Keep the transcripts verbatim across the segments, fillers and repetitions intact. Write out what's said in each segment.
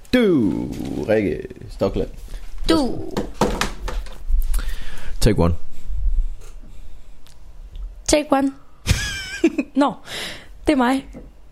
Du, Rikke Stockland. Du. Take one. Take one. Nå, no, det er mig.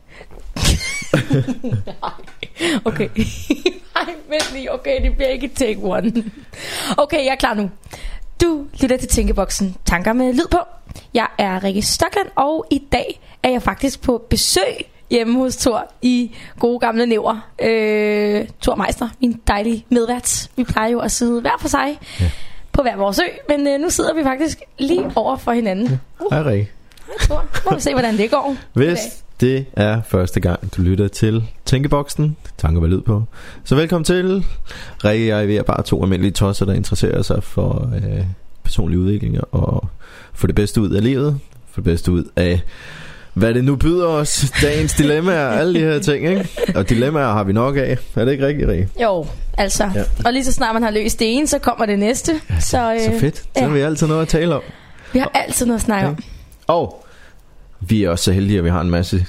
Okay. Nej, vent lige. Okay, det bliver ikke take one. Okay, jeg er klar nu. Du lytter til Tænkeboksen. Tanker med lyd på. Jeg er Rikke Stockland, og i dag er jeg faktisk på besøg hjemme hos Thor i gode gamle Næver. øh, Thor Meister, min dejlige medvært. Vi plejer jo at sidde hver for sig, ja, på hver vores ø, men øh, nu sidder vi faktisk lige over for hinanden. uh. Hej Rikke. Hej Thor. Må vi se hvordan det går. Hvis det er første gang du lytter til Tænkeboksen, tanker med lyd på, så velkommen til. Rikke og jeg er bare to almindelige tosser, der interesserer sig for øh, personlig udvikling og få det bedste ud af livet, få det bedste ud af hvad det nu byder os, dagens dilemmaer, alle de her ting, ikke? Og dilemmaer har vi nok af. Er det ikke rigtigt, Rikke? Jo, altså. Ja. Og lige så snart man har løst det ene, så kommer det næste. Ja, så, øh, så fedt. Så ja, har vi altid noget at tale om. Vi har altid noget at snakke om. Og vi er også så heldige, at vi har en masse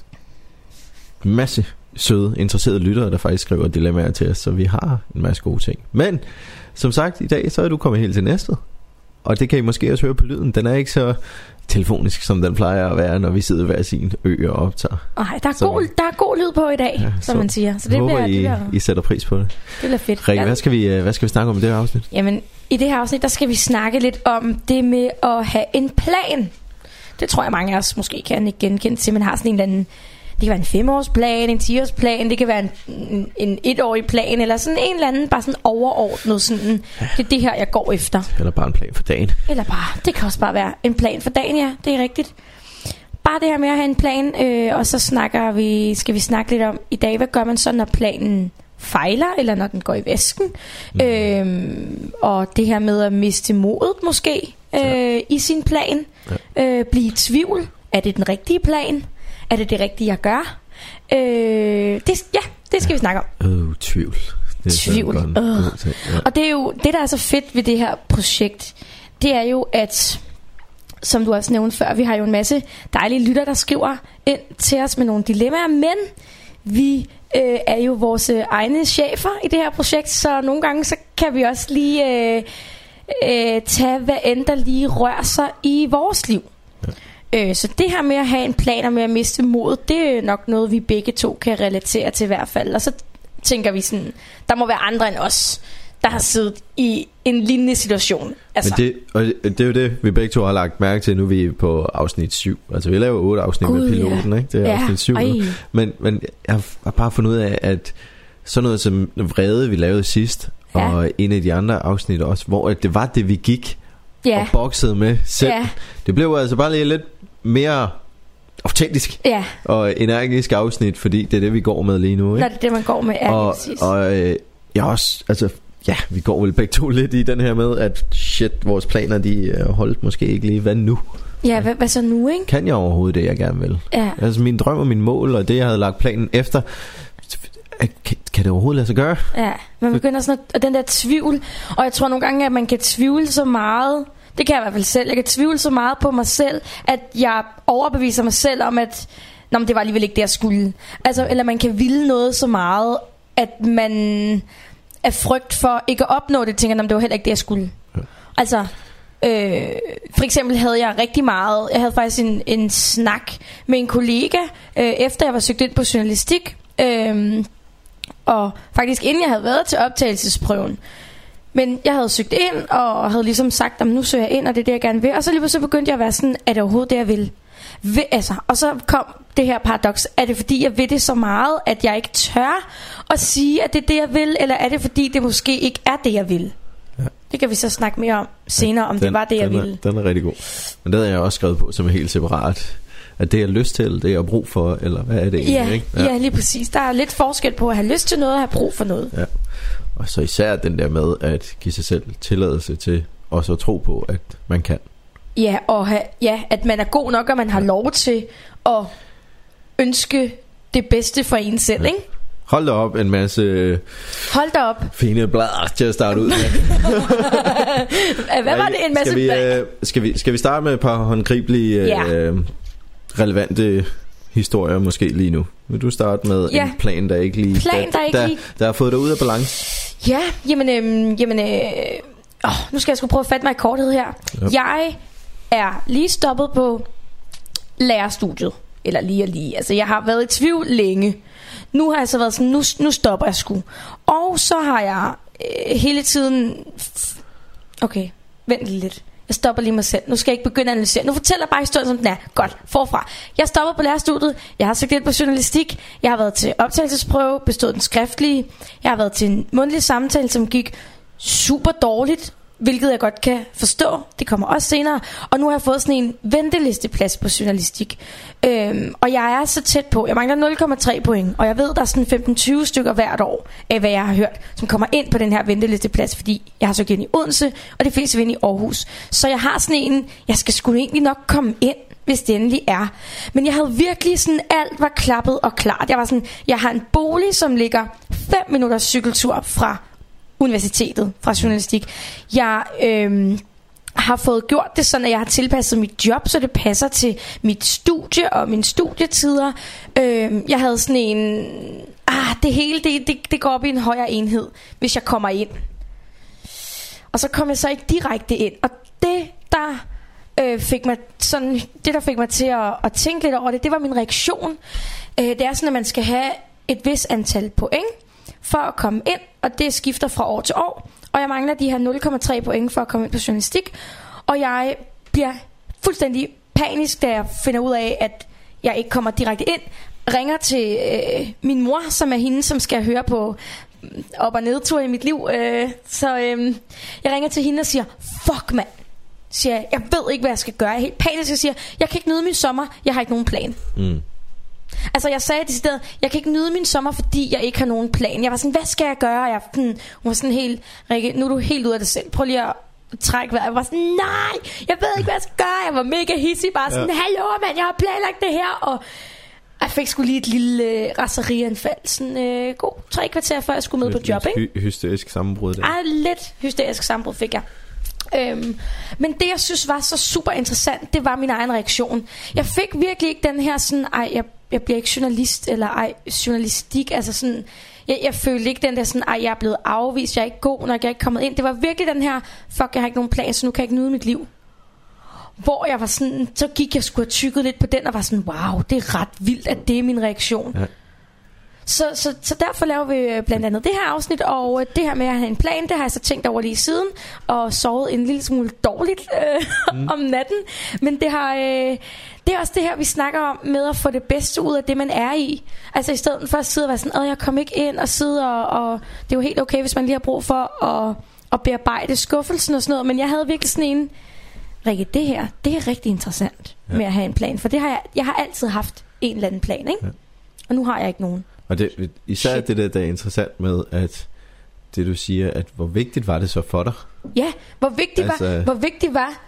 masse søde, interesserede lyttere, der faktisk skriver dilemmaer til os. Så vi har en masse gode ting. Men som sagt, i dag så er du kommet helt til næste. Og det kan I måske også høre på lyden. Den er ikke så telefonisk, som den plejer at være, når vi sidder hver sin ø og optager. Nej, der, god, der er god lyd på i dag, ja, som man siger. Så det håber bliver, I, det bliver, I sætter pris på det. Det bliver fedt. Rikke, hvad skal vi, hvad skal vi snakke om i det her afsnit? Jamen, i det her afsnit, der skal vi snakke lidt om det med at have en plan. Det tror jeg, mange af os måske kan ikke genkende til. Man har sådan en eller anden, det kan være en femårsplan, en tiårsplan, det kan være en, en, en etårig plan, eller sådan en eller anden, bare sådan overordnet sådan, det er det her, jeg går efter. Eller bare en plan for dagen. Eller bare, det kan også bare være en plan for dagen, ja, det er rigtigt. Bare det her med at have en plan, øh, og så snakker vi, skal vi snakke lidt om i dag, hvad gør man så, når planen fejler, eller når den går i vasken. Mm. Øhm, og det her med at miste modet måske øh, ja. i sin plan. Ja. Øh, blive i tvivl. Er det den rigtige plan? Er det det rigtige, jeg gør? Øh, det, ja, det skal ja. vi snakke om. Øh, tvivl. Det er tvivl. Øh. Ja. Og det er jo det, der er så fedt ved det her projekt. Det er jo, at som du også nævnte før, vi har jo en masse dejlige lytter, der skriver ind til os med nogle dilemmaer, men vi øh, er jo vores øh, egne chefer i det her projekt, så nogle gange så kan vi også lige øh, øh, tage, hvad end der lige rører sig i vores liv. Ja. Øh, så det her med at have en plan og med at miste modet, det er nok noget, vi begge to kan relatere til i hvert fald. Og så tænker vi sådan, der må være andre end os, der har siddet i en lignende situation. Altså. Men det, og det er jo det, vi begge to har lagt mærke til. Nu er vi på afsnit syv. Altså vi laver otte afsnit God, med piloten, ja. Ikke? Det er ja. afsnit syv nu. Men, men jeg har bare fundet ud af, at sådan noget som vrede, vi lavede sidst, ja. og en af de andre afsnit også, hvor det var det, vi gik ja. og boksede med selv. Ja. Det blev altså bare lige lidt mere autentisk ja. og energisk afsnit, fordi det er det, vi går med lige nu. Ikke? Når det er det, man går med, ja, og, og øh, jeg også, altså ja, vi går vel begge to lidt i den her med, at shit, vores planer, de øh, holdt måske ikke lige. Hvad nu? Ja, hvad, hvad så nu, ikke? Kan jeg overhovedet det, jeg gerne vil? Ja. Altså min drøm og min mål, og det, jeg havde lagt planen efter, kan, kan det overhovedet lade sig gøre? Ja, man begynder sådan at, den der tvivl, og jeg tror nogle gange, at man kan tvivle så meget. Det kan jeg i hvert fald selv. Jeg kan tvivle så meget på mig selv, at jeg overbeviser mig selv om, at nå, men det var alligevel ikke det, jeg skulle. Altså, eller man kan ville noget så meget, at man af frygt for ikke at opnå det, tænker, det var heller ikke det, jeg skulle. Ja. Altså, øh, for eksempel havde jeg rigtig meget, jeg havde faktisk en, en snak med en kollega, øh, efter jeg var søgt ind på journalistik, øh, og faktisk inden jeg havde været til optagelsesprøven. Men jeg havde søgt ind, og havde ligesom sagt, at nu søger jeg ind, og det er det, jeg gerne vil. Og så lige så begyndte jeg at være sådan, er det overhovedet det, jeg vil? vil altså, og så kom det her paradoks. Er det fordi, jeg vil det så meget, at jeg ikke tør at sige, at det er det, jeg vil? Eller er det fordi, det måske ikke er det, jeg vil? Ja. Det kan vi så snakke mere om senere, om den, det var det, jeg den er, ville. Den er rigtig god. Men det havde jeg også skrevet på som er helt separat. At det, jeg har lyst til, det er jeg har brug for, eller hvad er det egentlig? Ja, ikke? Ja. ja, lige præcis. Der er lidt forskel på at have lyst til noget og have brug for noget. Ja. Og så især den der med at give sig selv tilladelse til også at tro på, at man kan. Ja, og have, ja, at man er god nok, og man har lov til at ønske det bedste for en selv, ja. Ikke? Hold da op en masse Hold da op fine blader til at starte ud med. Hvad var det en masse skal vi, uh, skal, vi, skal vi starte med et par håndgribelige ja. uh, relevante historier måske lige nu? Vil du starte med ja. en plan, der ikke lige plan, der, der, ikke der, lige... der har fået dig ud af balance? Ja, jamen, øhm, jamen øh, åh, nu skal jeg sgu prøve at fatte mig i korthed her. Yep. Jeg er lige stoppet på lærerstudiet. Eller lige og lige. Altså, jeg har været i tvivl længe. Nu har jeg så været sådan, nu, nu stopper jeg sgu. Og så har jeg øh, hele tiden... Okay, vent lidt. Jeg stopper lige mig selv. Nu skal jeg ikke begynde at analysere. Nu fortæller jeg bare historien, som den er. Godt, forfra. Jeg stopper på lærerstudiet. Jeg har søgt ind på journalistik. Jeg har været til optagelsesprøve, bestået den skriftlige. Jeg har været til en mundtlig samtale, som gik super dårligt, hvilket jeg godt kan forstå. Det kommer også senere. Og nu har jeg fået sådan en ventelisteplads på journalistik. Øhm, og jeg er så tæt på. Jeg mangler nul komma tre point. Og jeg ved, der er sådan femten til tyve stykker hvert år af, hvad jeg har hørt, som kommer ind på den her ventelisteplads, fordi jeg har søgt ind i Odense, og det fleste vil ind i Aarhus. Så jeg har sådan en, jeg skal sgu egentlig nok komme ind, hvis det endelig er. Men jeg havde virkelig sådan, alt var klappet og klart. Jeg var sådan, jeg har en bolig, som ligger fem minutters cykeltur fra universitetet, fra journalistik. Jeg øhm, har fået gjort det sådan, at jeg har tilpasset mit job, så det passer til mit studie og mine studietider. Øhm, jeg havde sådan en... Ah, det hele, det, det, det går op i en højere enhed, hvis jeg kommer ind. Og så kom jeg så ikke direkte ind. Og det, der øh, fik mig sådan, det, der fik mig til at, at tænke lidt over det, det var min reaktion. Øh, det er sådan, at man skal have et vis antal point for at komme ind, og det skifter fra år til år. Og jeg mangler de her nul komma tre point for at komme ind på journalistik. Og jeg bliver fuldstændig panisk, da jeg finder ud af, at jeg ikke kommer direkte ind. Ringer til øh, min mor, som er hende, som skal høre på op- og nedtur i mit liv. Øh, så øh, jeg ringer til hende og siger, fuck mand, siger jeg, jeg ved ikke, hvad jeg skal gøre. Jeg er helt panisk og siger, jeg kan ikke nyde min sommer, jeg har ikke nogen plan. Mm. Altså jeg sagde det sted, jeg kan ikke nyde min sommer, fordi jeg ikke har nogen plan. Jeg var sådan, hvad skal jeg gøre? Jeg hmm, hun var sådan helt, Rikke, nu er du helt ude af det selv. Prøv lige at trække vejret. Jeg var sådan, nej, jeg ved ikke, hvad jeg skal gøre. Jeg var mega hissig, bare sådan, ja. Hallo mand, jeg har planlagt det her. Og jeg fik sgu lige et lille øh, raserianfald. Sådan øh, god tre kvarter før jeg skulle med på job, ikke? Hy- hysterisk sammenbrud der. Ej, lidt hysterisk sammenbrud fik jeg. Øhm, men det jeg synes var så super interessant, det var min egen reaktion. Jeg fik virkelig ikke den her sådan, ej jeg, jeg bliver ikke journalist, eller ej journalistik, altså sådan, jeg, jeg følte ikke den der sådan, ej jeg er blevet afvist, jeg er ikke god, når jeg er ikke kommet ind. Det var virkelig den her, fuck jeg har ikke nogen plan, så nu kan jeg ikke nyde mit liv. Hvor jeg var sådan, så gik jeg sgu og tykkede lidt på den, og var sådan, wow, det er ret vildt, at det er min reaktion. Ja. Så, så, så derfor laver vi blandt andet det her afsnit. Og det her med at have en plan, det har jeg så tænkt over lige siden, og sovet en lille smule dårligt øh, mm. om natten. Men det har øh, det er også det her vi snakker om, med at få det bedste ud af det man er i. Altså i stedet for at sidde og være sådan, åh jeg kom ikke ind, og sidde og, og det er jo helt okay, hvis man lige har brug for at, at bearbejde skuffelsen og sådan noget. Men jeg havde virkelig sådan en, Rikke, det her, det er rigtig interessant, ja, med at have en plan. For det har jeg, jeg har altid haft en eller anden plan, ikke? Ja. Og nu har jeg ikke nogen. Og det, især Shit. det der, der er interessant med, at det du siger, at hvor vigtigt var det så for dig? Ja, hvor vigtigt, altså, var, hvor vigtigt var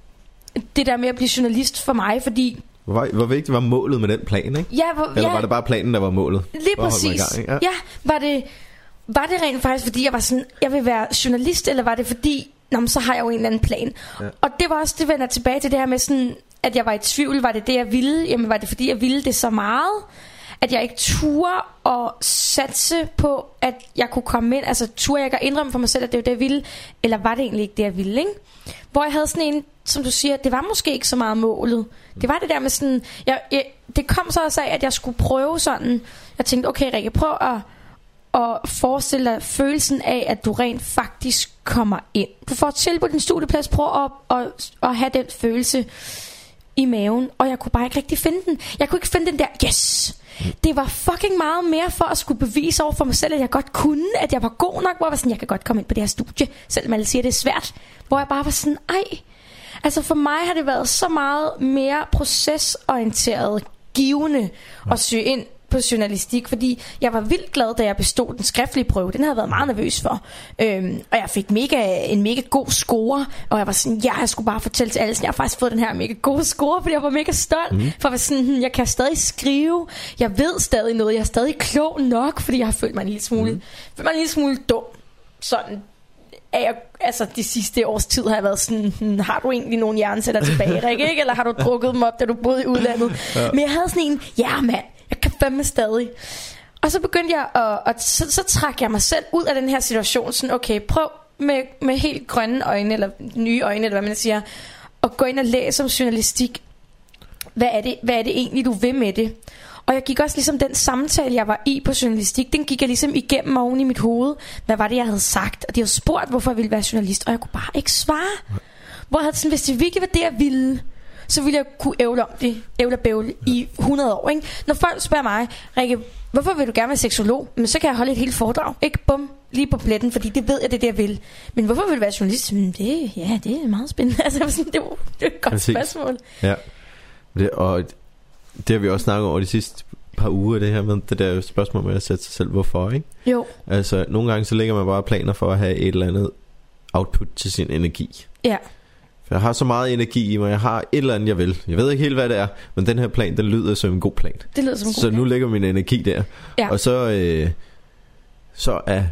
det der med at blive journalist for mig, fordi... Hvor, hvor vigtigt var målet med den plan, ikke? Ja, hvor, Eller ja, var det bare planen, der var målet? Lige præcis. Gang, ja, ja var, det, var det rent faktisk, fordi jeg var sådan, jeg vil være journalist, eller var det fordi, nå, så har jeg jo en eller anden plan? Ja. Og det var også, det vender tilbage til det her med sådan, at jeg var i tvivl, var det det, jeg ville? Jamen, var det fordi, jeg ville det så meget, at jeg ikke turde og satse på, at jeg kunne komme ind? Altså turde jeg ikke at indrømme for mig selv, at det var det, jeg ville? Eller var det egentlig ikke det, jeg ville, ikke? Hvor jeg havde sådan en, som du siger, det var måske ikke så meget målet. Det var det der med sådan, jeg, jeg, det kom så også af, at jeg skulle prøve sådan. Jeg tænkte, okay Rikke, prøv at, at forestille dig følelsen af, at du rent faktisk kommer ind. Du får tilbudt din studieplads, prøv at, at, at have den følelse i maven. Og jeg kunne bare ikke rigtig finde den. Jeg kunne ikke finde den der, yes! Det var fucking meget mere for at skulle bevise over for mig selv, at jeg godt kunne, at jeg var god nok. Hvor jeg var sådan, jeg kan godt komme ind på det her studie, selvom alle siger, det er svært. Hvor jeg bare var sådan, ej. Altså for mig har det været så meget mere procesorienteret, givende at søge ind på journalistik, fordi jeg var vildt glad, da jeg bestod den skriftlige prøve. Den havde jeg været meget nervøs for. Øhm, og jeg fik mega, en mega god score, og jeg var sådan, ja, jeg skulle bare fortælle til alle, sådan, jeg har faktisk fået den her mega gode score, fordi jeg var mega stolt, mm. for at være sådan, jeg kan stadig skrive, jeg ved stadig noget, jeg er stadig klog nok, fordi jeg har følt mig en lille smule, mm. følt mig en lille smule dum, sådan jeg, altså de sidste års tid har jeg været sådan, hmm, har du egentlig nogle jernsætter tilbage, Rikke, ikke? Eller har du drukket dem op, da du boede i udlandet? Ja. Men jeg havde sådan en, ja mand, jeg kan fandme stadig. Og så begyndte jeg at, og så, så trak jeg mig selv ud af den her situation, sådan okay, prøv med, med helt grønne øjne, eller nye øjne, eller hvad man siger, og gå ind og læse om journalistik. Hvad er det, hvad er det egentlig, du vil med det? Og jeg gik også ligesom den samtale, jeg var i på journalistik, den gik jeg ligesom igennem oven i mit hoved. Hvad var det, jeg havde sagt? Og de havde spurgt, hvorfor jeg ville være journalist, og jeg kunne bare ikke svare. Hvor jeg havde sådan, hvis det virkelig var det, jeg ville, så ville jeg kunne ævle om det, ævle og bævle i hundrede år, ikke? Når folk spørger mig, Rikke, hvorfor vil du gerne være seksolog? Men så kan jeg holde et helt foredrag, ikke? Bum, lige på pletten, fordi det ved jeg, det er det, jeg vil. Men hvorfor vil du være journalist? Men det, ja, det er meget spændende. Altså, det var, det var et godt spørgsmål. Ja, det, og det har vi også snakket over de sidste par uger, det her med det der spørgsmål med at sætte sig selv hvorfor, ikke? Jo. Altså, nogle gange så lægger man bare planer for at have et eller andet output til sin energi. Ja. For jeg har så meget energi i mig, jeg har et eller andet, jeg vil. Jeg ved ikke helt, hvad det er, men den her plan, den lyder som en god plan. Det lyder som en god Så plan. nu lægger min energi der. Ja. Og så, øh, så er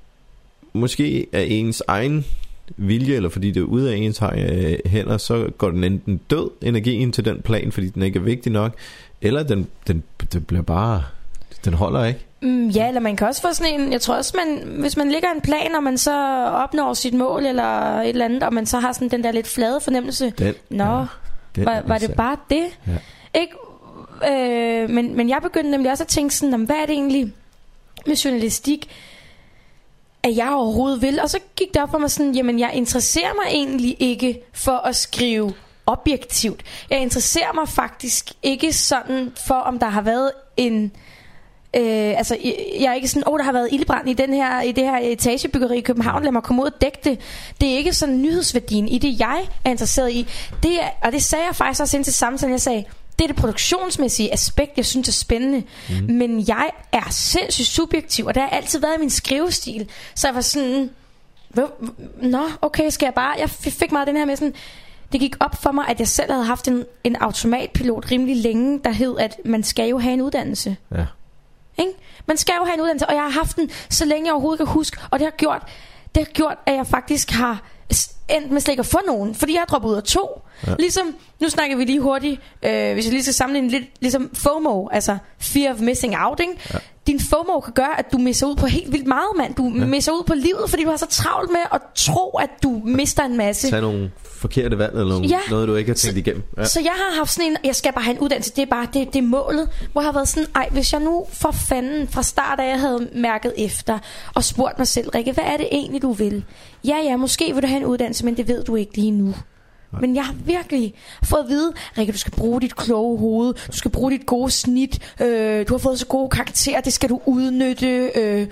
måske af ens egen vilje, eller fordi det er ude af ens hænder, så går den enten død, energien til den plan, fordi den ikke er vigtig nok, eller den, den, den bliver bare, den holder ikke. Mm, ja, eller man kan også få sådan en, jeg tror også, man, hvis man lægger en plan, og man så opnår sit mål, eller et eller andet, og man så har sådan den der lidt flade fornemmelse, den, nå, ja, den var, var det bare det? Ja. Ikke? Øh, men, men jeg begyndte nemlig også at tænke sådan, hvad er det egentlig med journalistik, at jeg overhovedet vil? Og så gik det op for mig sådan, jamen jeg interesserer mig egentlig ikke for at skrive objektivt. Jeg interesserer mig faktisk ikke sådan for, om der har været en... Øh, altså, jeg er ikke sådan, åh, oh, der har været ildebrand i, den her, i det her etagebyggeri i København, lad mig komme ud og dække det. Det er ikke sådan nyhedsværdien i det, jeg er interesseret i. Det er, og det sagde jeg faktisk også ind til samtalen, jeg sagde, det er det produktionsmæssige aspekt, jeg synes er spændende. Mm. Men jeg er sindssygt subjektiv, og det har altid været min skrivestil. Så jeg var sådan, nå, okay, skal jeg bare... Jeg fik meget den her med sådan... Det gik op for mig, at jeg selv havde haft en, en automatpilot rimelig længe, der hed, at man skal jo have en uddannelse. Ja. Ikke? Man skal jo have en uddannelse, og jeg har haft den, så længe jeg overhovedet kan huske. Og det har gjort, det har gjort at jeg faktisk har endt med slet ikke at få nogen, fordi jeg har droppet ud af to. Ja. Ligesom, nu snakker vi lige hurtigt, øh, hvis jeg lige skal sammenligne lidt, ligesom FOMO, altså Fear of Missing Out, ikke? Ja. Din FOMO kan gøre, at du misser ud på helt vildt meget, mand. Du ja. misser ud på livet, fordi du har så travlt med at tro, at du mister en masse. Tag nogle forkerte valg, eller nogle, ja. noget, du ikke har tænkt så, igennem. Ja. Så jeg har haft sådan en, jeg skal bare have en uddannelse, det er bare, det, det er målet. Hvor jeg har været sådan, ej, hvis jeg nu for fanden fra start af, jeg havde mærket efter, og spurgt mig selv, Rikke, hvad er det egentlig, du vil? Ja, ja, måske vil du have en uddannelse, men det ved du ikke lige nu. Men jeg har virkelig fået at vide, Rikke, du skal bruge dit kloge hoved, du skal bruge dit gode snit, øh, du har fået så gode karakterer, det skal du udnytte. Øh.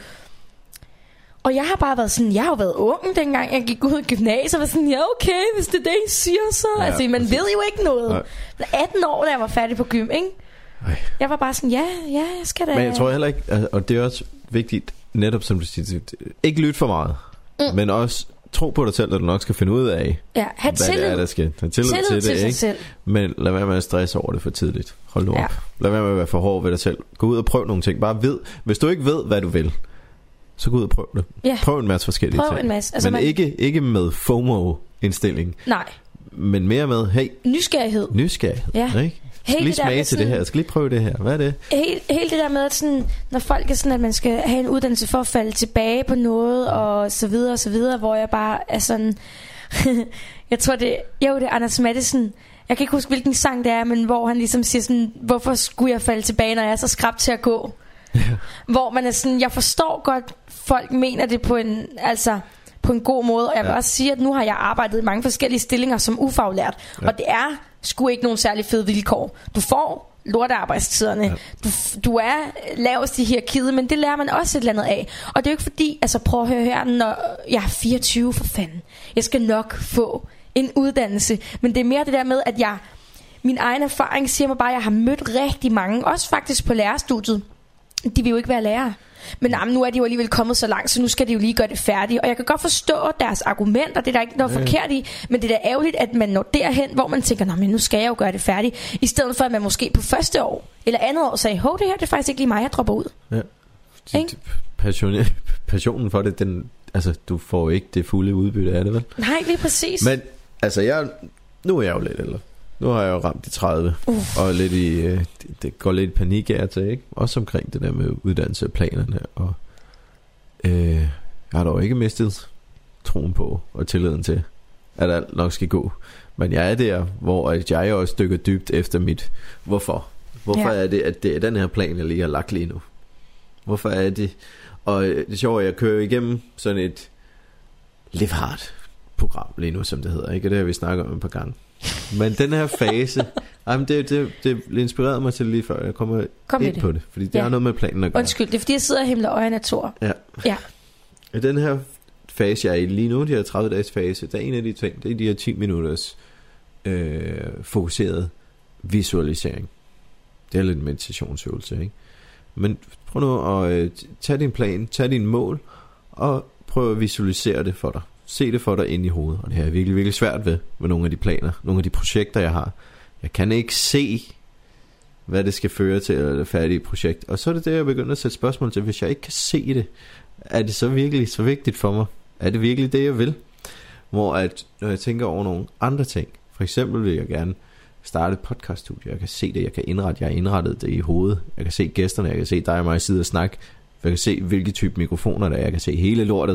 Og jeg har bare været sådan, jeg har jo været ung, dengang jeg gik ud i gymnasiet, og var sådan, ja okay, hvis det er det, I siger så. Ja, altså, man præcis. ved jo ikke noget. Nej. atten år, da jeg var færdig på gym, ikke? Ej. Jeg var bare sådan, ja, ja, jeg skal da. Men jeg tror heller ikke, og det er også vigtigt, netop som du siger, ikke lytte for meget, mm. men også tro på dig selv, at du nok skal finde ud af, ja, have hvad tillid. det er, der skal. Have tillid, tillid til, til det, ikke? Selv. Men lad være med at stresse over det for tidligt. Hold nu ja. op. Lad være med at være for hård ved dig selv. Gå ud og prøv nogle ting. Bare ved, hvis du ikke ved, hvad du vil, så gå ud og prøv det. Ja. Prøv en masse forskellige prøv ting. En masse. Altså men man... ikke, ikke med FOMO-indstilling. Nej. Men mere med, hey. Nysgerrighed. Nysgerrighed, ja. ikke? Jeg skal lige smage til det her. Jeg skal lige prøve det her. Hvad er det? Helt, helt det der med, at sådan, når folk er sådan, at man skal have en uddannelse for at falde tilbage på noget, og så videre og så videre, hvor jeg bare er sådan... jeg tror det... Jo, det er Anders Matthesen. Jeg kan ikke huske, hvilken sang det er, men hvor han ligesom siger sådan, hvorfor skulle jeg falde tilbage, når jeg er så skrap til at gå? Hvor man er sådan, jeg forstår godt, folk mener det på en... altså på en god måde, og jeg vil ja. også sige, at nu har jeg arbejdet i mange forskellige stillinger som ufaglært, ja. og det er sgu ikke nogen særlig fede vilkår. Du får lortearbejdstiderne, ja. du, du er lavest i hierarkiet, men det lærer man også et eller andet af. Og det er jo ikke fordi, altså prøv at høre her, når jeg er fireogtyve, for fanden, jeg skal nok få en uddannelse, men det er mere det der med, at jeg, min egen erfaring siger mig bare, at jeg har mødt rigtig mange, også faktisk på lærerstudiet, de vil jo ikke være lærere. Men nej, nu er de jo alligevel kommet så langt, så nu skal de jo lige gøre det færdigt. Og jeg kan godt forstå deres argumenter, det er der ikke noget ja. forkert i, men det er da ærgerligt, at man når derhen, hvor man tænker, nej, men nu skal jeg jo gøre det færdigt, i stedet for at man måske på første år eller andet år sagde, hov, det her det er faktisk ikke lige mig, jeg dropper ud. Ja. Passion, passionen for det, den altså, du får ikke det fulde udbytte af det, vel? Nej, lige præcis. Men, altså, jeg, nu er jeg jo lidt ældre. Nu har jeg jo ramt de tredive, uh. og lidt i, øh, det, det går lidt panik af til, ikke? Også omkring det der med uddannelsesplanerne, og øh, jeg har dog ikke mistet troen på og tilliden til, at alt nok skal gå. Men jeg er der, hvor at jeg også dykker dybt efter mit hvorfor. Hvorfor ja. er det, at det er den her plan, jeg lige har lagt lige nu? Hvorfor er det? Og det er sjovt, at jeg kører igennem sådan et live hard program lige nu, som det hedder, ikke? Og det har vi snakket om et par gange. Men den her fase, jamen det, det, det inspirerede mig til lige før jeg kommer Kom ind det. på det, fordi det ja. har noget med planen at gøre. Undskyld, det er fordi jeg sidder og himler øjne af Thor. Ja. ja. I den her fase, jeg er i lige nu, de her tredive dages fase, der er en af de ting, det er de her ti minutters øh, fokuseret visualisering. Det er lidt meditationsøvelse, ikke? Men prøv nu at øh, tage din plan, tage din mål, og prøv at visualisere det for dig. Se det for dig ind i hovedet. Og det her er virkelig, virkelig svært ved, med nogle af de planer, nogle af de projekter, jeg har. Jeg kan ikke se, hvad det skal føre til, eller det færdige projekt. Og så er det det, jeg begynder at sætte spørgsmål til. Hvis jeg ikke kan se det, er det så virkelig så vigtigt for mig? Er det virkelig det, jeg vil? Hvor at, når jeg tænker over nogle andre ting, for eksempel vil jeg gerne starte et podcaststudie. Jeg kan se det, jeg kan indrette, jeg har indrettet det i hovedet. Jeg kan se gæsterne, jeg kan se dig og mig sidde og snakke. Jeg kan se, hvilke type mikrofoner der er. Jeg kan se hele lortet,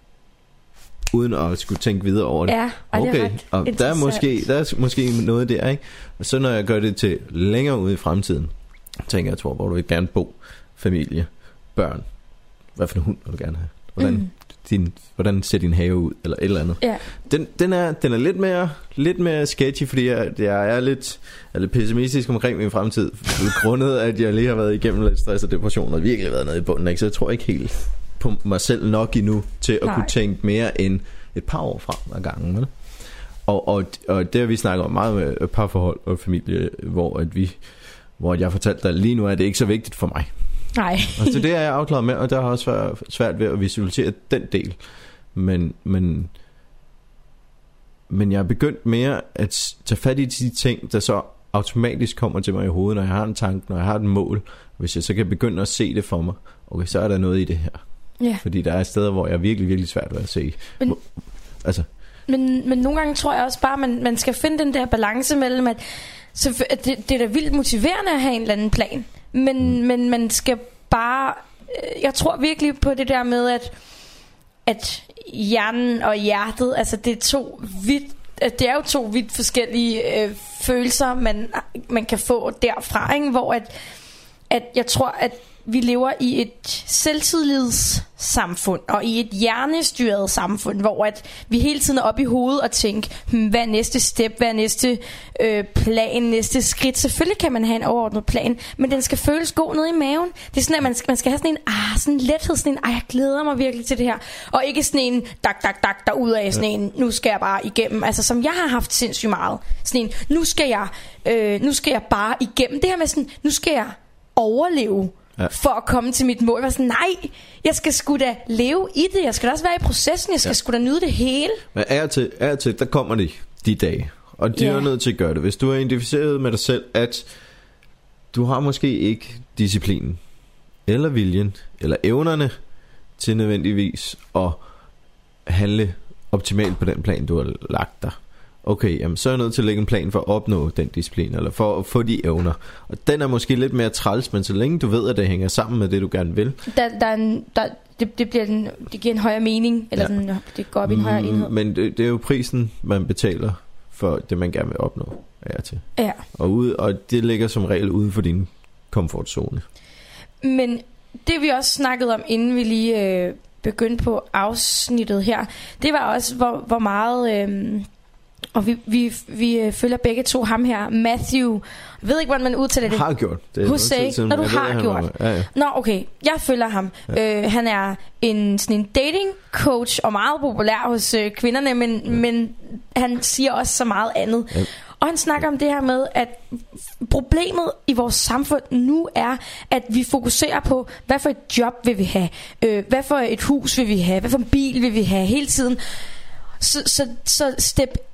uden at skulle tænke videre over det. Ja, og okay, det er ret og der er, måske, der er måske noget der, ikke? Og så når jeg gør det til længere ude i fremtiden, tænker jeg, tror, hvor du vil gerne bo, familie, børn. Hvad for en hund vil du gerne have? Hvordan, mm. din, hvordan ser din have ud? Eller et eller andet. Ja. Den, den, er, den er lidt mere, lidt mere sketchy, fordi jeg, jeg er lidt, er lidt pessimistisk omkring min fremtid. Grundet, at jeg lige har været igennem lidt stress og depression, og virkelig været nede i bunden, ikke? Så jeg tror ikke helt på mig selv nok endnu til at Nej. kunne tænke mere end et par år frem ad gangen, vel? Og, og, og det har vi snakket om meget med parforhold og familie, hvor at vi, hvor jeg fortalte dig, lige nu er det ikke så vigtigt for mig. Nej. Og så det er jeg afklaret med, og der har også været svært ved at visualisere den del. Men, men, men jeg er begyndt mere at tage fat i de ting, der så automatisk kommer til mig i hovedet, når jeg har en tanke, når jeg har et mål. Hvis jeg så kan begynde at se det for mig, okay, så er der noget i det her. Ja. Fordi der er steder, hvor jeg er virkelig, virkelig svært ved at se. Men, altså. men, men nogle gange tror jeg også bare, at man, man skal finde den der balance mellem, at, så, at det, det er da vildt motiverende at have en eller anden plan. Men, mm. men man skal bare... Jeg tror virkelig på det der med, at, at hjernen og hjertet, altså det er to vidt, det er jo to vidt forskellige øh, følelser, man, man kan få derfra, ikke? Hvor at, at jeg tror, at vi lever i et selvtillidssamfund og i et hjernestyret samfund, hvor at vi hele tiden er oppe i hovedet og tænker, hmm, hvad er næste step, hvad er næste øh, plan, næste skridt. Selvfølgelig kan man have en overordnet plan, men den skal føles god nede i maven. Det er sådan, at man skal, man skal have sådan en, ah, sådan en lethed, sådan en, ah, jeg glæder mig virkelig til det her. Og ikke sådan en, dak, dak, dak, derudad, sådan en, nu skal jeg bare igennem. Altså som jeg har haft sindssygt meget. Sådan en, nu skal jeg, øh, nu skal jeg bare igennem. Det her med sådan, nu skal jeg overleve. Ja. For at komme til mit mål. Jeg var sådan, nej, jeg skal sgu da leve i det. Jeg skal da også være i processen. Jeg skal ja. sgu da nyde det hele. Men er til, er til, der kommer de, de dage. Og de ja. er nødt til at gøre det. Hvis du er identificeret med dig selv, at du har måske ikke disciplinen, eller viljen, eller evnerne til nødvendigvis at handle optimalt på den plan, du har lagt dig. Okay, jamen, så er jeg nødt til at lægge en plan for at opnå den disciplin, eller for at få de evner. Og den er måske lidt mere træls, men så længe du ved, at det hænger sammen med det, du gerne vil. Der, der er en, der, det, det, bliver en, det giver en højere mening, eller ja. sådan, det går op i en højere enhed. Men det, det er jo prisen, man betaler for det, man gerne vil opnå. Er til. Ja. Og, ude, og det ligger som regel uden for din komfortzone. Men det vi også snakkede om, inden vi lige øh, begyndte på afsnittet her, det var også, hvor, hvor meget... Øh, Og vi, vi, vi følger begge to ham her, Matthew. Jeg ved ikke, hvordan man udtaler det. Har gjort det. Jose, når du jeg har ved, gjort. Ja, ja. Nå, okay. Jeg følger ham. Ja. Øh, han er en, sådan en dating coach og meget populær hos øh, kvinderne, men, ja. men han siger også så meget andet. Ja. Og han snakker om det her med, at problemet i vores samfund nu er, at vi fokuserer på, hvad for et job vil vi have? Øh, hvad for et hus vil vi have? Hvad for en bil vil vi have? Hele tiden. Så, så, så step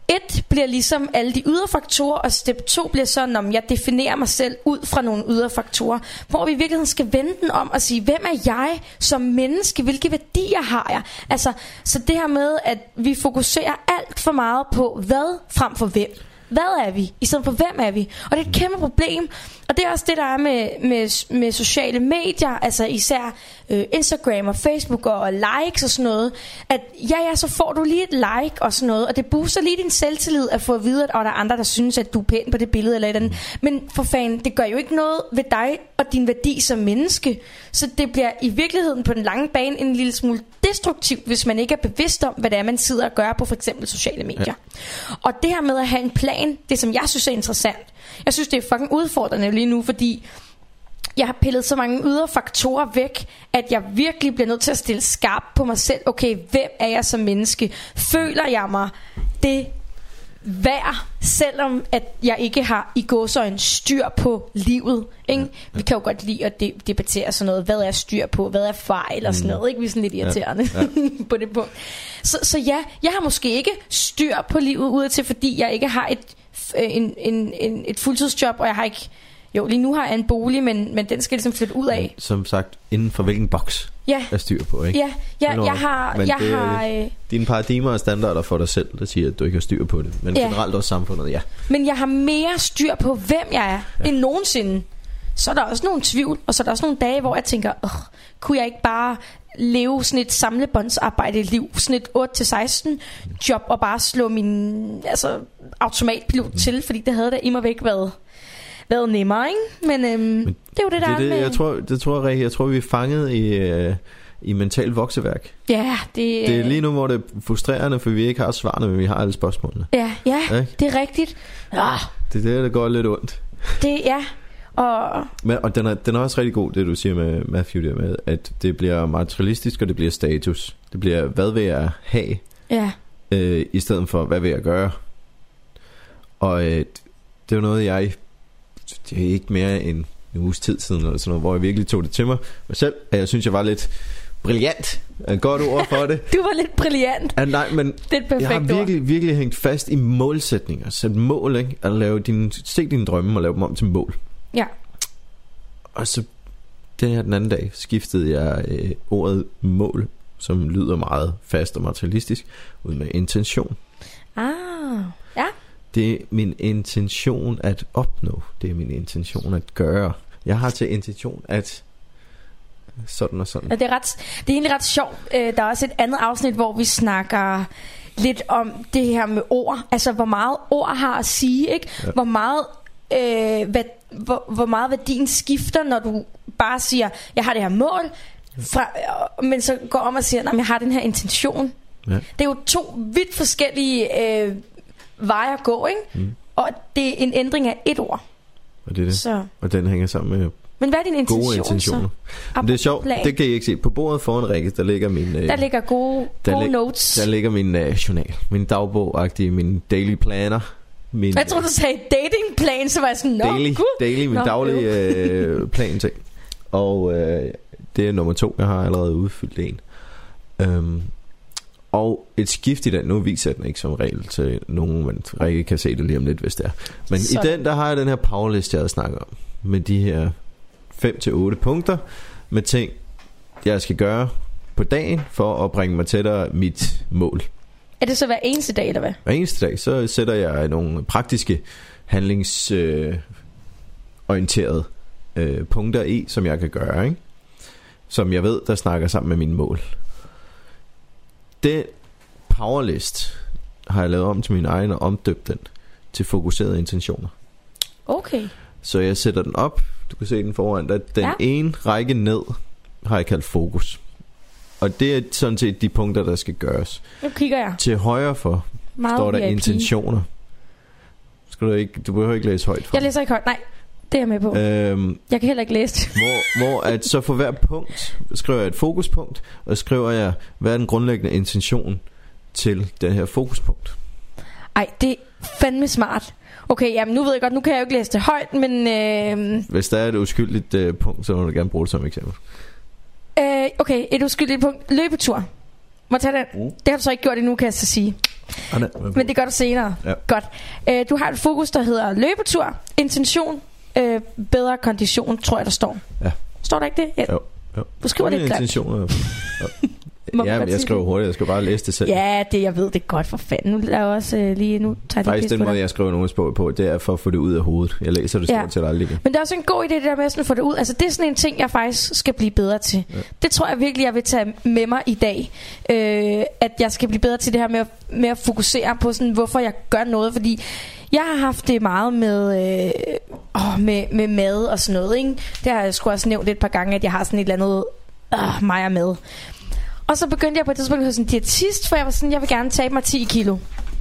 et bliver ligesom alle de ydre faktorer, og step to bliver sådan, om jeg definerer mig selv ud fra nogle ydre faktorer, hvor vi i virkeligheden skal vende den om og sige, hvem er jeg som menneske, hvilke værdier har jeg? Altså, så det her med, at vi fokuserer alt for meget på hvad frem for hvem. Hvad er vi? I stedet for hvem er vi? Og det er et kæmpe problem. Og det er også det der er med, med, med sociale medier. Altså især øh, Instagram og Facebook og likes og sådan noget. At ja ja, så får du lige et like og sådan noget. Og det booster lige din selvtillid at få at vide, at og der er andre der synes at du er pæn på det billede eller et andet. Men for fanden, det gør jo ikke noget ved dig og din værdi som menneske. Så det bliver i virkeligheden på den lange bane en lille smule destruktivt, hvis man ikke er bevidst om hvad det er man sidder og gør på for eksempel sociale medier. Ja. Og det her med at have en plan, det som jeg synes er interessant. Jeg synes det er fucking udfordrende lige nu, fordi jeg har pillet så mange ydre faktorer væk, at jeg virkelig bliver nødt til at stille skarpt på mig selv. Okay, hvem er jeg som menneske? Føler jeg mig det værd, selvom at jeg ikke har i gåseøjne styr på livet, ikke? Ja, ja. Vi kan jo godt lide at de- debattere sådan noget. Hvad er styr på? Hvad er fejl? Og sådan noget, ikke? Vi er sådan lidt irriterende ja, ja. på det punkt. Så, så ja, jeg har måske ikke styr på livet udadtil, fordi jeg ikke har et En, en, en, et fuldtidsjob, og jeg har ikke. Jo, lige nu har jeg en bolig, men, men den skal ligesom flytte ud af. Som sagt, inden for hvilken boks ja. er styr på, ikke? Ja, ja jeg har. Men jeg det har er øh... dine paradigmer og standarder for dig selv, der siger, at du ikke har styr på det. Men ja. generelt også samfundet, ja. Men jeg har mere styr på, hvem jeg er, ja. end nogensinde. Så er der også nogle tvivl, og så er der også nogle dage, hvor jeg tænker, åh, kunne jeg ikke bare leve sådan et samlebåndsarbejde liv, sådan et otte til seksten job, og bare slå min altså, automatpilot mm. til, fordi det havde da immer væk været, været nemmere, ikke? Men, øhm, Men det er jo det, der det, det, er med... Jeg tror, det tror jeg, jeg tror, vi er fanget i, øh, i mentalt vokseværk. Ja, det... Det er lige nu, hvor det er frustrerende, for vi ikke har svarene, men vi har alle spørgsmålene. Ja, ja, okay? Det er rigtigt. Ah. Det er det, der går lidt ondt. Det, ja... Og, Men, og den, er, den er også rigtig god, det du siger med Matthew der med, at det bliver materialistisk, og det bliver status. Det bliver, hvad vil jeg have, ja. øh, i stedet for, hvad vil jeg gøre. Og øh, det er jo noget, jeg, det er ikke mere end en uges tid siden, eller sådan noget, hvor jeg virkelig tog det til mig, mig selv, at jeg synes, jeg var lidt brilliant. Et godt ord for det. Du var lidt brilliant. Ja, nej, men det er et perfekt jeg har virkelig, ord. virkelig hængt fast i målsætninger. Sæt mål, ikke? At lave din, se dine drømme og lave dem om til mål. Ja. Og så den her den anden dag skiftede jeg øh, ordet mål, som lyder meget fast og materialistisk, ud med intention. Ah, ja. Det er min intention at opnå. Det er min intention at gøre. Jeg har til intention at sådan og sådan. Ja, det er ret, det er egentlig ret sjovt. Der er også et andet afsnit, hvor vi snakker lidt om det her med ord. Altså hvor meget ord har at sige, ikke? Ja. Hvor meget øh, hvad, hvor, hvor meget værdien skifter, når du bare siger, jeg har det her mål, fra, men så går om og siger, nej, jeg har den her intention. Ja. Det er jo to vidt forskellige øh, veje at gå, ikke? Mm. Og det er en ændring af et ord. Og det er det. Så. Og den hænger sammen med men hvad er din intention, gode intentioner. Så? Det er sjovt, plan. Det kan I ikke se. På bordet foran Rikke, der ligger min øh, der ligger gode, der gode lig, notes. Der ligger min øh, journal, min dagbog-agtige, min daily planner. Min, jeg tror du sagde datingplan, så var jeg sådan, daily, Gud. daily, min Nå, daglige øh, plan ting. Og øh, det er nummer to. Jeg har allerede udfyldt en. Um, og et skift i den. Nu viser jeg den ikke som regel til nogen, men Rikke kan se det lige om lidt, hvis det er. Men så. I den, der har jeg den her powerlist, jeg havde snakket om, med de her fem til otte punkter med ting jeg skal gøre på dagen for at bringe mig tættere mit mål. Er det så hver eneste dag, eller hvad? Hver eneste dag, så sætter jeg nogle praktiske handlingsorienterede øh, øh, punkter i, som jeg kan gøre, ikke? Som jeg ved, der snakker sammen med mine mål. Den powerlist har jeg lavet om til min egen og omdøbt den til fokuserede intentioner. Okay. Så jeg sætter den op. Du kan se den foran dig. Den ja. ene række ned har jeg kaldt fokus. Og det er sådan set de punkter, der skal gøres. Nu kigger jeg. Til højre for meget står der V I P. Intentioner. Skal du ikke, du behøver ikke læse højt for. Jeg læser ikke højt, nej. Det er jeg med på. Øhm, jeg kan heller ikke læse det. hvor, hvor at så for hver punkt skriver jeg et fokuspunkt, og skriver jeg, hvad er den grundlæggende intention til den her fokuspunkt. Ej, det er fandme smart. Okay, jamen nu ved jeg godt, nu kan jeg jo ikke læse det højt, men øh... hvis der er et uskyldigt øh, punkt, så må du gerne bruge det som eksempel. øh, Okay, et uskyldigt punkt. Løbetur. Må jeg tage den? Mm. Det har du så ikke gjort endnu, kan jeg så sige. Ah, nej, men det gør du senere. Ja. Godt. øh, Du har et fokus, der hedder løbetur, intention, øh, bedre kondition, tror jeg der står. Ja. Står der ikke det? Ja. Jo, jo. Du skriver det ikke klart. Ja, men jeg skriver hurtigt. Jeg skal bare læse det selv. Ja, det jeg ved det godt for fanden. Nu er også øh, lige nu tager det faktisk den måde jeg skriver nogle sprog på, det er for at få det ud af hovedet. Jeg læser det stort ja. til aldrig. Men det er også en god idé det der med sådan at få det ud. Altså det er sådan en ting jeg faktisk skal blive bedre til. Ja. Det tror jeg virkelig jeg vil tage med mig i dag. øh, At jeg skal blive bedre til det her med at, med at fokusere på sådan hvorfor jeg gør noget. Fordi jeg har haft det meget med øh, åh, med, med mad og sådan noget, ikke? Det har jeg sgu også nævnt et par gange, at jeg har sådan et eller andet øh, mig og mad. Og så begyndte jeg på et tidspunkt hos en diætist, for jeg var sådan, jeg vil gerne tabe mig ti kilo.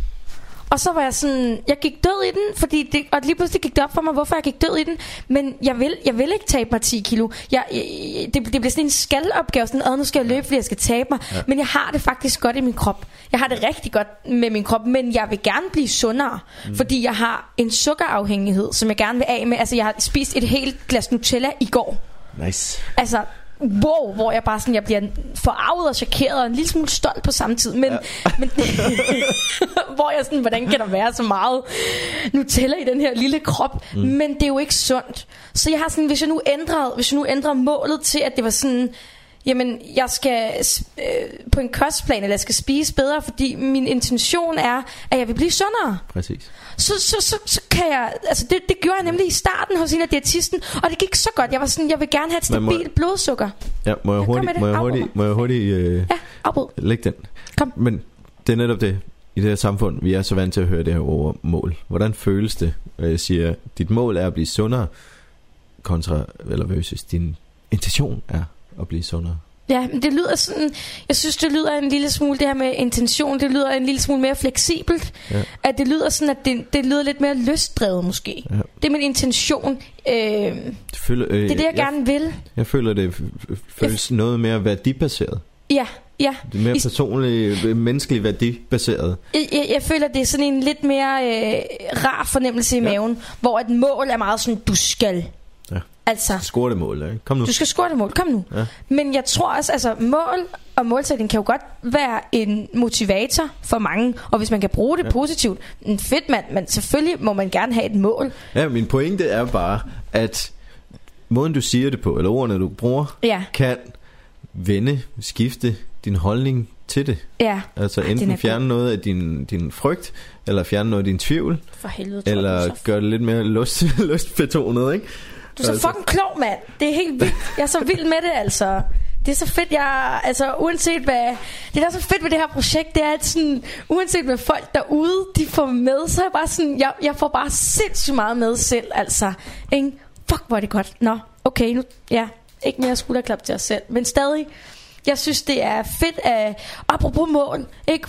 Og så var jeg sådan, jeg gik død i den, fordi det, og lige pludselig gik det op for mig, hvorfor jeg gik død i den. Men jeg vil, jeg vil ikke tabe mig ti kilo. Jeg, jeg, det, det bliver sådan en skalopgave, sådan, åh, nu skal jeg løbe, fordi jeg skal tabe mig. Ja. Men jeg har det faktisk godt i min krop. Jeg har det rigtig godt med min krop, men jeg vil gerne blive sundere, mm. fordi jeg har en sukkerafhængighed, som jeg gerne vil af med. Altså, jeg har spist et helt glas Nutella i går. Nice. Altså, wow, hvor jeg bare sådan, jeg bliver forarvet og chokeret og en lille smule stolt på samme tid. Men, ja. men hvor jeg sådan, hvordan kan der være så meget Nutella i den her lille krop? Mm. Men det er jo ikke sundt. Så jeg har sådan, hvis jeg nu ændrede, hvis jeg nu ændrede målet til, at det var sådan, jamen, jeg skal øh, på en kostplan, eller jeg skal spise bedre, fordi min intention er, at jeg vil blive sundere. Præcis. Så, så, så, så kan jeg, altså det, det gjorde jeg nemlig i starten hos en af diætisten, og det gik så godt. Jeg var sådan, jeg vil gerne have et stabilt må, blodsukker. Ja, må jeg hurtigt, må jeg hurtigt, må jeg hurtigt øh, ja, afbryd. Læg den. Kom. Men det er netop det. I det her samfund, vi er så vant til at høre det her over mål. Hvordan føles det, når jeg siger, dit mål er at blive sundere, kontra, eller versus din intention er at blive sundere? Ja, det lyder sådan, jeg synes det lyder en lille smule, det her med intention, det lyder en lille smule mere fleksibelt. Ja. At det lyder sådan, at det, det lyder lidt mere lystdrevet måske. Ja. Det er min intention. øh, det, føler, øh, det er det jeg, jeg gerne vil. Jeg føler det føles jeg, noget mere værdibaseret. Ja, ja. Det er mere personligt, menneskeligt værdibaseret. Jeg, jeg, jeg føler det er sådan en lidt mere øh, rar fornemmelse i ja. maven, hvor et mål er meget sådan, du skal. Ja. Altså, score det mål, ikke? Kom nu. Du skal score det mål, kom nu. Ja. Men jeg tror også, altså mål og målsætning kan jo godt være en motivator for mange, og hvis man kan bruge det ja. positivt, en fedt mand, men selvfølgelig må man gerne have et mål. Ja, min pointe er bare, at måden du siger det på, eller ordene du bruger, ja. kan vende, skifte din holdning til det. Ja. Altså enten fjerne noget af din, din frygt, eller fjerne noget af din tvivl, for helvede, eller gøre det lidt mere lust, lustbetonet, ikke? Du er så altså fucking klog, mand. Det er helt vildt. Jeg er så vild med det, altså. Det er så fedt, jeg, altså uanset hvad, det der er så fedt ved det her projekt, det er at sådan, uanset hvad folk derude, de får med, så er jeg bare sådan, jeg, jeg får bare sindssygt meget med selv, altså, ikke? Fuck, hvor er det godt. Nå, okay, nu, ja, ikke mere skulderklap til os selv, men stadig, jeg synes, det er fedt at, apropos mål, ikke?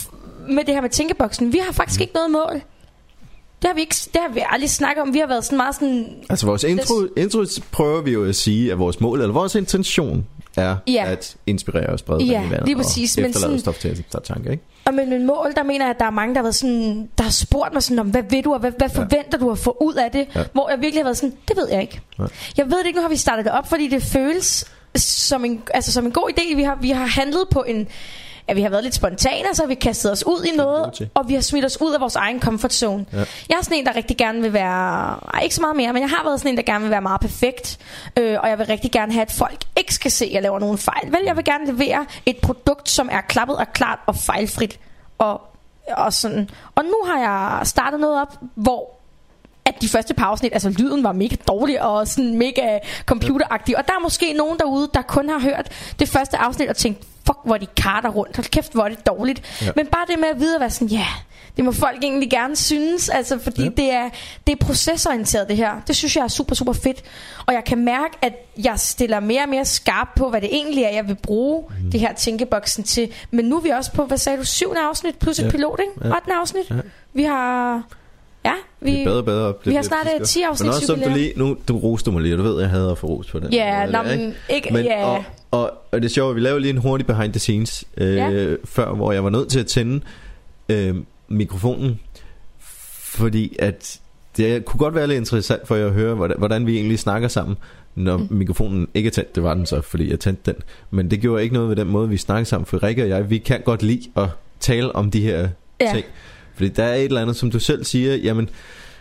Med det her med tænkeboksen, vi har faktisk ikke noget mål. Det har vi ikke, det har vi aldrig snakket om. Vi har været sådan meget sådan. Altså vores intro, intro prøver vi jo at sige, at vores mål eller vores intention er ja. at inspirere og sprede ja, i vandet lige præcis, og efterlade stof til at tanke, ikke? Og med min mål, der mener jeg, at der er mange, der har været sådan, der har spurgt mig sådan om, hvad vil du, og hvad, hvad forventer ja. du at få ud af det? Ja. Hvor jeg virkelig har været sådan, det ved jeg ikke. Ja. Jeg ved det ikke, nu har vi startet det op, fordi det føles som en, altså som en god idé. Vi har, vi har handlet på en, ja, vi har været lidt spontane, så har vi kastet os ud i noget, og vi har smidt os ud af vores egen comfort zone. Ja. Jeg er sådan en, der rigtig gerne vil være, ej, ikke så meget mere, men jeg har været sådan en, der gerne vil være meget perfekt, øh, og jeg vil rigtig gerne have, at folk ikke skal se, at jeg laver nogen fejl. Vel, jeg vil gerne levere et produkt, som er klappet og klart og fejlfrit, og, og sådan. Og nu har jeg startet noget op, hvor at de første par afsnit, altså lyden var mega dårlig og sådan mega computeragtig, og der er måske nogen derude, der kun har hørt det første afsnit og tænkt, fuck, hvor de karter rundt, hold kæft, hvor er det dårligt. Ja. Men bare det med at vide at være sådan, ja, yeah, det må folk egentlig gerne synes, altså fordi ja. det er det er procesorienteret det her. Det synes jeg er super super fedt, og jeg kan mærke, at jeg stiller mere og mere skarp på, hvad det egentlig er, jeg vil bruge mm. det her tænkeboksen til. Men nu er vi også på, hvad sagde du, syvende afsnit plus et ja. pilot, ikke? Ja. ottende afsnit. Ja. Vi har Ja, vi, det er bedre, bedre. vi har snart ti afsnit. Men også som du lige, nu du roste mig lige, du ved, jeg hader at få ros på den. Ja, yeah, nej, men ikke, men, yeah. og, og, og det er sjovt, vi lavede lige en hurtig behind the scenes øh, yeah. før, hvor jeg var nødt til at tænde øh, mikrofonen, fordi at det kunne godt være lidt interessant for jer at høre, hvordan, hvordan vi egentlig snakker sammen, når mm. mikrofonen ikke er tændt. Det var den så, fordi jeg tændte den. Men det gjorde ikke noget ved den måde, vi snakker sammen, for Rikke og jeg, vi kan godt lide at tale om de her ja. ting. Fordi der er et eller andet, som du selv siger, jamen,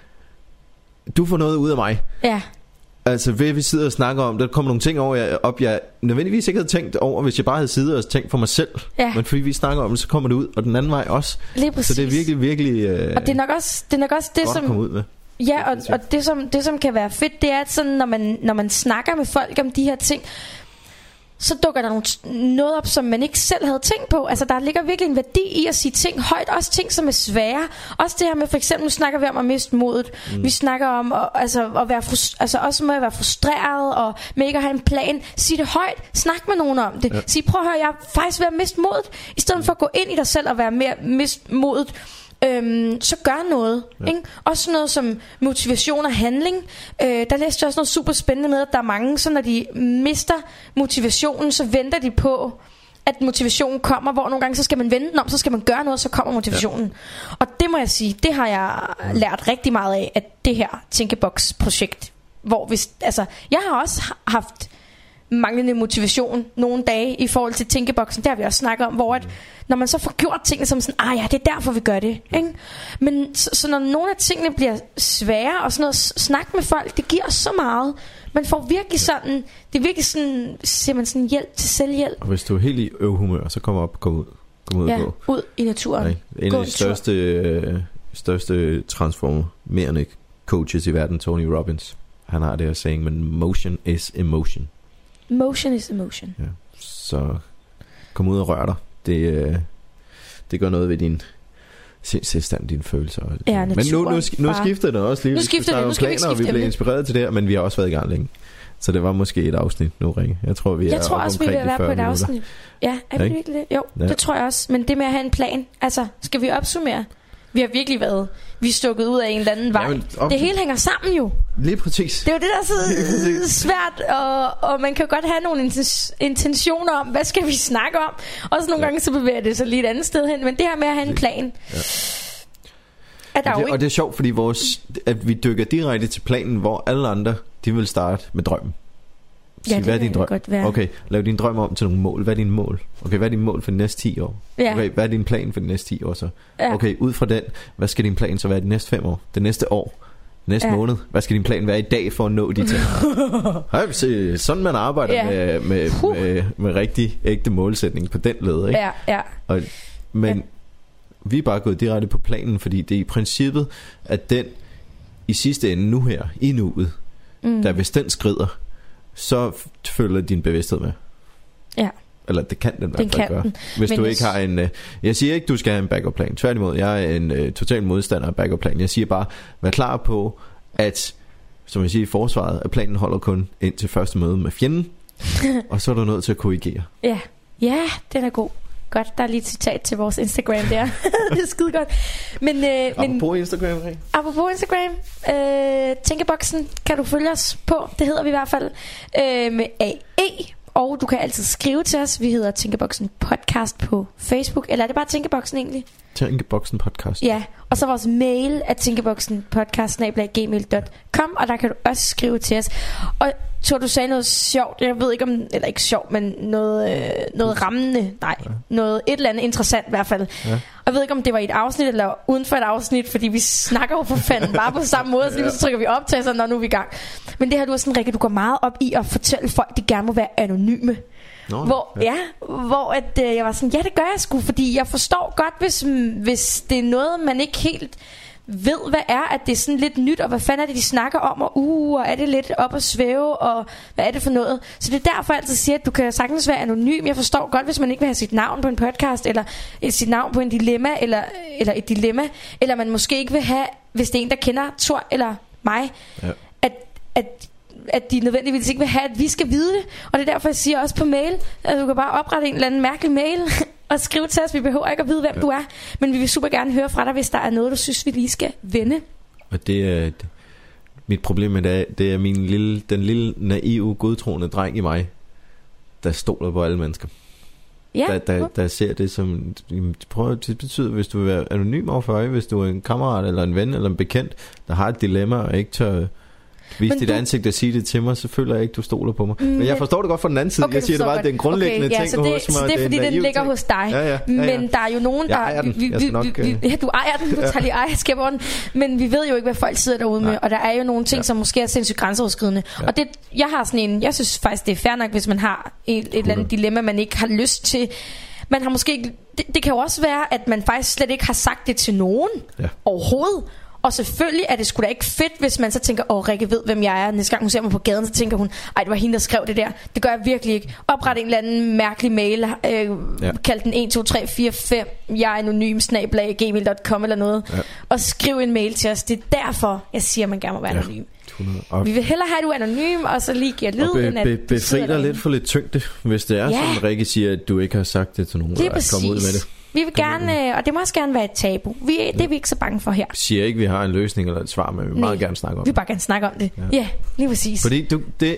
du får noget ud af mig. Ja. Altså ved vi sidder og snakker om, der kommer nogle ting over, jeg, op, jeg nødvendigvis ikke havde tænkt over, hvis jeg bare havde siddet og tænkt for mig selv. Ja. Men fordi vi snakker om det, så kommer det ud, og den anden vej også. Lige præcis. Så det er virkelig, virkelig øh, og det er nok også det, er nok også det godt som, at komme ud med. Ja, og, og det, som, det som kan være fedt, det er, at sådan, når, man, når man snakker med folk om de her ting, så dukker der noget op, som man ikke selv havde tænkt på. Altså der ligger virkelig en værdi i at sige ting højt. Også ting, som er svære. Også det her med, for eksempel, nu snakker vi om at miste modet. Mm. Vi snakker om at, altså, at være frust- altså, også med at være frustreret, og med ikke at have en plan. Sig det højt. Snak med nogen om det. Ja. Sig, prøv at høre, jeg er faktisk ved at miste modet. I stedet for at gå ind i dig selv og være mere miste modet, Øhm, så gør noget, ja. Ikke? Også noget som motivation og handling. øh, Der læste jeg også noget super spændende med, at der er mange, så når de mister motivationen, så venter de på, at motivationen kommer. Hvor nogle gange, så skal man vente den om, så skal man gøre noget, så kommer motivationen. Ja. Og det må jeg sige, det har jeg lært rigtig meget af, at det her Tænkeboks-projekt, hvor hvis, altså, jeg har også haft manglende motivation nogle dage i forhold til Tænkeboksen. Det har vi også snakket om, hvor at, når man så får gjort tingene som sådan, ah ja, det er derfor vi gør det, ikke? Men så, så når nogle af tingene bliver svære og sådan noget, snak med folk, det giver så meget. Man får virkelig sådan, det er virkelig sådan, siger man sådan, hjælp til selvhjælp. Og hvis du er helt i øvhumør, så kom op, kom ud, kom ud ja, og gå ud i naturen. Nej, en af de største øh, største transformerende coaches i verden, Tony Robbins, han har det her saying, men motion is emotion. Motion is emotion. Ja, så kom ud og rør dig. Det, øh, det gør noget ved din sindstilstand, dine følelser. Ja, men nu, nu, nu skifter det også lige. Nu skifter det, nu skal vi ikke skifte. Og vi blev inspireret til det her, men vi har også været i gang længe. Så det var måske et afsnit nu, Rikke. Jeg tror, vi er Jeg tror også, vi vil være på et minutter. Afsnit. Ja, er vi ja, virkelig det? Jo, ja. Det tror jeg også. Men det med at have en plan, altså, skal vi opsummere? Vi har virkelig været Vi er stukket ud af en eller anden vej. Jamen, det hele hænger sammen jo. Lige præcis. Det er jo det, der er så svært. Og, og man kan godt have nogle intentioner om, hvad skal vi snakke om. Også nogle ja. gange så bevæger det sig lige et andet sted hen. Men det her med at have en plan ja. er der og, det, jo og det er sjovt, fordi vores, at vi dykker direkte til planen, hvor alle andre, de vil starte med drømmen. Sig, ja, hvad er din drøm? Okay, lav din drøm om til nogle mål. Hvad er din mål? Okay, hvad er din mål for de næste ti år? Ja. Okay, hvad er din plan for de næste ti år så? Ja. Okay, ud fra den, hvad skal din plan så være de næste fem år? Det næste år? Næste ja. måned? Hvad skal din plan være i dag for at nå de ting? Hej, se, sådan man arbejder ja. med, med, med, med rigtig ægte målsætning på den led, ikke? Ja, ja. Og, men ja. vi er bare gået direkte på planen, fordi det er i princippet, at den i sidste ende nu her, i nuet, mm. der hvis den skrider, så følger din bevidsthed med. Ja. Eller det kan den i hvert fald gøre. Hvis Men du ikke har en uh, jeg siger ikke du skal have en backup plan. Tværtimod, jeg er en uh, total modstander af backup plan. Jeg siger bare, vær klar på at, som jeg siger i forsvaret, at planen holder kun ind til første møde med fjenden. Og så er du nødt til at korrigere. Ja, ja, den er god. Godt, der er lige et citat til vores Instagram der. Det er skide godt. Men, øh, apropos men, Instagram, Rik. Apropos Instagram, øh, Tænkeboksen kan du følge os på. Det hedder vi i hvert fald øh, med A E. Og du kan altid skrive til os. Vi hedder Tænkeboksen Podcast på Facebook. Eller er det bare Tænkeboksen egentlig? Tænkeboksen Podcast. Ja, og så vores mail er tænkeboksen podcast snabel-a gmail punktum com. Og der kan du også skrive til os. Og Tor, du sagde noget sjovt. Jeg ved ikke om, eller ikke sjovt, men noget, øh, noget rammende. Nej, ja. noget et eller andet interessant i hvert fald. Ja. Og jeg ved ikke om det var i et afsnit eller uden for et afsnit, fordi vi snakker jo for fanden bare på samme måde. Så lige så trykker vi op til, så når nu er vi i gang. Men det her, du er sådan, Rikke, du går meget op i at fortælle folk, de gerne må være anonyme. Nå, hvor, ja. ja, hvor at, øh, jeg var sådan, ja, det gør jeg sgu, fordi jeg forstår godt, hvis, hvis det er noget, man ikke helt ved, hvad er, at det er sådan lidt nyt, og hvad fanden er det, de snakker om, og uh, og er det lidt op at svæve, og hvad er det for noget? Så det er derfor, jeg altid siger, at du kan sagtens være anonym. Jeg forstår godt, hvis man ikke vil have sit navn på en podcast, eller sit navn på en dilemma, eller, eller et dilemma, eller man måske ikke vil have, hvis det er en, der kender Tor eller mig, ja. at, at at de nødvendigvis ikke vil have, at vi skal vide det. Og det er derfor, jeg siger også på mail, at du kan bare oprette en eller anden mærkelig mail og skrive til os. Vi behøver ikke at vide, hvem ja. du er, men vi vil super gerne høre fra dig, hvis der er noget, du synes, vi lige skal vende. Og det er det, mit problem med det er, det er min lille, den lille naive, godtroende dreng i mig, der stoler på alle mennesker. Ja. Der, der, der ser det som, prøv at det betyder, hvis du vil være anonym overfor øje, hvis du er en kammerat eller en ven eller en bekendt, der har et dilemma og ikke tør Vis dit du... ansigt og sige det til mig, så føler jeg ikke, du stoler på mig. Mm, men jeg forstår det godt fra den anden side. Okay, jeg siger det bare, det er en grundlæggende okay, ja, ting det, hos mig. Så det er fordi, den ligger ting. hos dig. Ja, ja, ja, ja. Men der er jo nogen, der... Jeg ejer den. Vi, vi, nok, vi, vi, ja, du ejer den, du tager lige ejerskab over den. Men vi ved jo ikke, hvad folk sidder derude Nej. med. Og der er jo nogle ting, ja. som måske er sindssygt grænseoverskridende. Ja. Og det, jeg har sådan en... Jeg synes faktisk, det er fair nok, hvis man har et, et eller andet dilemma, man ikke har lyst til... Man har måske... Det, det kan jo også være, at man faktisk slet ikke har sagt det til nogen ja. overhovedet. Og selvfølgelig er det sgu da ikke fedt, hvis man så tænker, åh, Rikke ved, hvem jeg er. Næste gang hun ser mig på gaden, så tænker hun, ej, det var hende, der skrev det der. Det gør jeg virkelig ikke. Opret en eller anden mærkelig mail, øh, ja. kald den et to tre fire fem, jeg er anonym, snablag, gmail punktum com eller noget. Ja. Og skriv en mail til os. Det er derfor, jeg siger, at man gerne må være ja. anonym. Og vi vil hellere have, at du er anonym, og så lige giver lyd, be, end at be, befri dig lidt for lidt tyngde, hvis det er ja. sådan, Rikke siger, at du ikke har sagt det til nogen, det er og komme ud med det. Vi vil gerne, og det må også gerne være et tabu. Vi, ja. Det er vi ikke så bange for her. Vi siger ikke, at vi har en løsning eller et svar, men vi vil meget gerne snakke om det. Vi vil bare gerne snakke om det. Ja, ja lige præcis. Fordi du, det,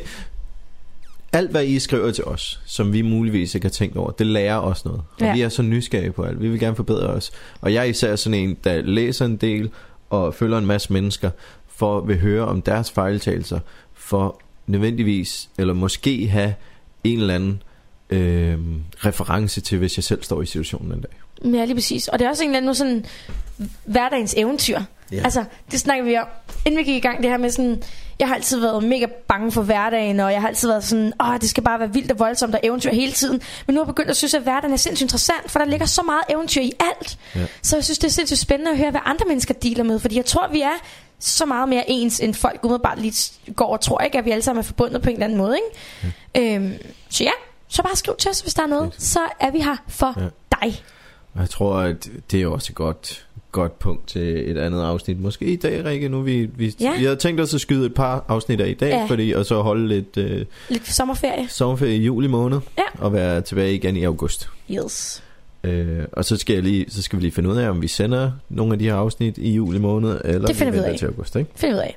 alt hvad I skriver til os, som vi muligvis ikke har tænkt over, det lærer os noget. Og ja. vi er så nysgerrige på alt. Vi vil gerne forbedre os. Og jeg er især sådan en, der læser en del og følger en masse mennesker, for at vil høre om deres fejltagelser, for nødvendigvis, eller måske have en eller anden øh, reference til, hvis jeg selv står i situationen en dag. Ja, lige præcis. Og det er også en eller anden sådan hverdagens eventyr. Ja. Altså, det snakker vi om, inden vi gik i gang, det her med sådan, jeg har altid været mega bange for hverdagen, og jeg har altid været sådan, åh, det skal bare være vildt og voldsomt og eventyr hele tiden. Men nu har jeg begyndt at synes, at hverdagen er sindssygt interessant, for der ligger så meget eventyr i alt. Ja. Så jeg synes, det er sindssygt spændende at høre, hvad andre mennesker dealer med, fordi jeg tror, vi er så meget mere ens, end folk umiddelbart lige går og tror, ikke, at vi alle sammen er forbundet på en eller anden måde, ikke? Ja. Øhm, så ja, så bare skriv til os, hvis der er noget, så er vi her for ja. dig. Og jeg tror, at det er også et godt, godt punkt til et andet afsnit. Måske i dag, Rikke, nu vi, vi, ja. vi havde tænkt os at skyde et par afsnit af i dag, ja. fordi, og så holde lidt, øh, lidt sommerferie. Sommerferie i juli måned, ja. og være tilbage igen i august. Yes. Øh, og så skal, jeg lige, så skal vi lige finde ud af, om vi sender nogle af de her afsnit i juli måned, eller det finder vi ud af til august, ikke? Finder ud af.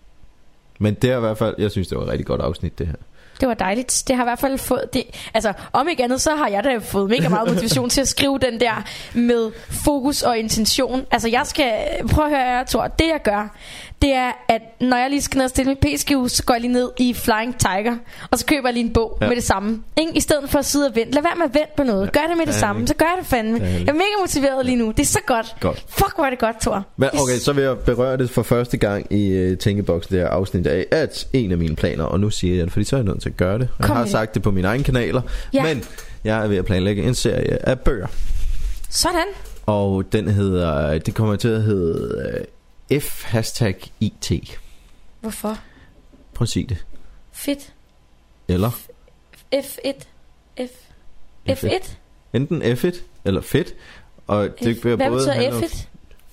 Men det er i hvert fald, jeg synes, det var et rigtig godt afsnit, det her. Det var dejligt. Det har i hvert fald fået det, altså om ikke andet, så har jeg da fået mega meget motivation til at skrive den der med fokus og intention. Altså jeg skal prøve at høre jer, Thor. Det jeg gør, det er at når jeg lige skal ned og stille mit p-skive, så går jeg lige ned i Flying Tiger, og så køber jeg lige en bog ja. med det samme, ikke? I stedet for at sidde og vente. Lad være med at vente på noget. Gør det med det ja, samme, så gør jeg det fandme. Jeg er mega motiveret lige nu. Det er så godt, godt. Fuck hvor er det godt, Thor. Men okay, så vil jeg berøre det for første gang i uh, Tænkeboksen, det her afsnit af at en af mine planer, og nu siger jeg det, fordi så er jeg nødt til at gøre det. Jeg Kom har det. sagt det på mine egne kanaler, ja. men jeg er ved at planlægge en serie af bøger. Sådan. Og den hedder, det kommer til at hedde uh, F hashtag I T. Hvorfor? Prøv at sige det. Fedt. Eller? F et. F. F et. Enten F et eller fedt. Og det F. Hvad betyder F et?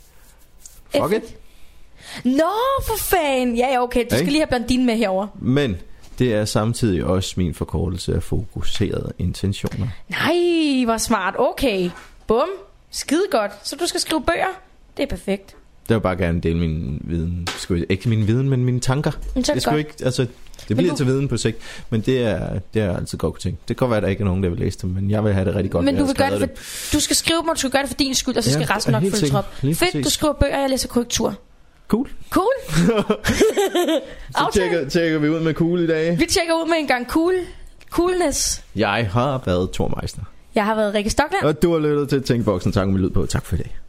Fuck it. Nå, for fan. Ja, okay, du skal lige have blondine med herover. Men det er samtidig også min forkortelse af fokuserede intentioner. Nej, hvor smart. Okay. Bum. Skide godt. Så du skal skrive bøger. Det er perfekt. Det vil bare gerne dele min viden. Ikke min viden, men mine tanker. Det, det skal ikke, altså, det bliver du... til viden på sigt. Men det er, det er altid godt ting. Det kan godt være, at der ikke er nogen, der vil læse dem, men jeg vil have det rigtig godt. Men du vil gøre det, for, du skal skrive dem, og du skal gøre det for din skyld, og så skal ja, resten nok følge trop. Fedt, du skriver bøger, og jeg læser korrektur. Cool. Cool. Så tjekker, tjekker vi ud med cool i dag. Vi tjekker ud med en gang cool. Coolness. Jeg har været Thor Meisner. Jeg har været Rikke Stockland. Og du har lyttet til Tænkeboksen. Tak med lyd på. Tak for i dag.